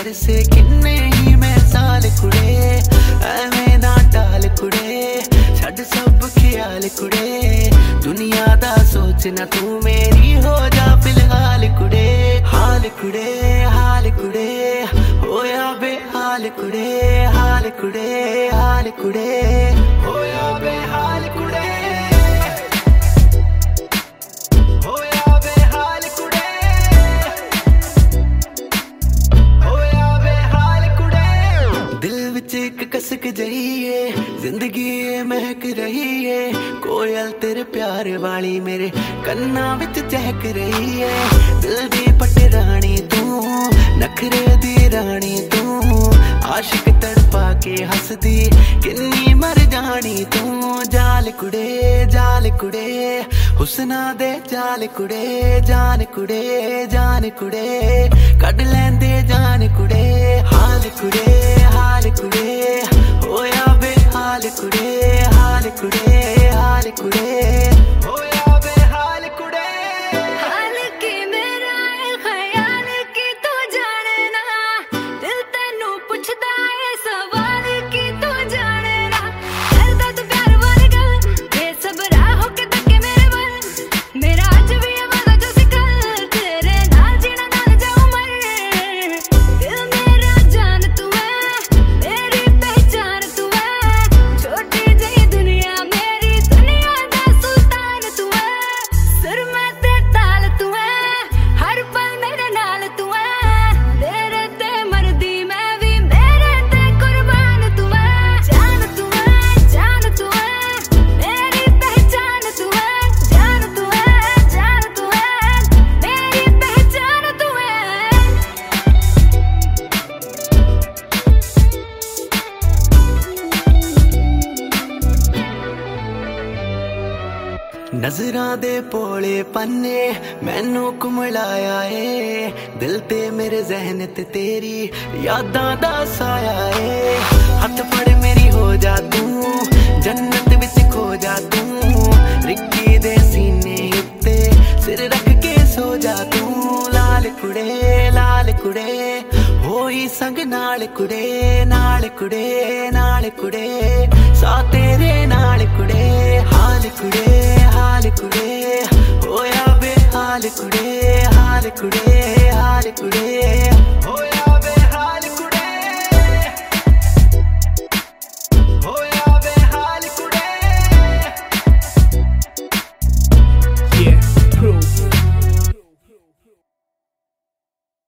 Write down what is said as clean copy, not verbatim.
तेरे से किन्ने ही मैं साल कुड़े, एवें ना टाल कुड़े, छड़ सब ख्याल कुड़े, दुनिया दा सोचना तू मेरी हो जा फिलहाल कुड़े। हाल कुड़े हाल कुड़े होया बेहाल कुड़े, हाल कुड़े हाल कुड़े होया बेहाल कुड़े, होया बेहाल कुड़े, होया बेहाल कुड़े। दिल विच एक कसक जही है, जिंदगी महक रही है, कोयल तेरे प्यार वाली मेरे कन्ना विच चहक रही है। दिल दी पटरानी तू, नखरे दी रानी तू, आशिक तड़पा के हसदी किन्नी मर जानी तू। जाल कुड़े हुस्ना दे जाल कुड़े, जान कुड़े जान कुड़े कड लेंदे जान कुड़े। हाल कुड़े होया बेहाल कुड़े, हाल कुड़े हाल कुड़े होया बेहाल कुड़े। हाल की मेरा है ख्याल की तू जाने ना, दिल तेनू पुछदा है सवाल की तू जाने ना। करदा तू प्यार वाली गल, बेसबरा होके तके मेरे वल, मेरा अज भी वादा जो सी कल, तेरे नाल जीना नाल जाऊं मर। दिल मेरा जान तू है, मेरी पहचान तू है, छोटी जही दुनिया मेरी दुनिया दा सुल्तान तू है। सुर में ते ताल तू है, हर पल मेरे नाल तू है, तेरे ते मरदी मैं भी मेरे ते कुर्बान तू है। जान तू है मेरी पहचान तू है, जान तू है मेरी पहचान तू है। नजरां दे भोले पन्ने मैनू घुमलाया ए, दिल ते मेरे जहन ते तेरी यादां दा साया ए। हथ फड़ मेरी हो जा तू, जन्नत विच खो जा तू, रिक्की दे सीने उत्ते सिर रख के सो जा तू। लाल कुड़े होई संग नाल कुड़े, नाल कुड़े नाल कुड़े सा तेरे नाल कुड़े। हाल कुड़े होया बेहाल कुड़े, हाल कुड़े हाल कुड़े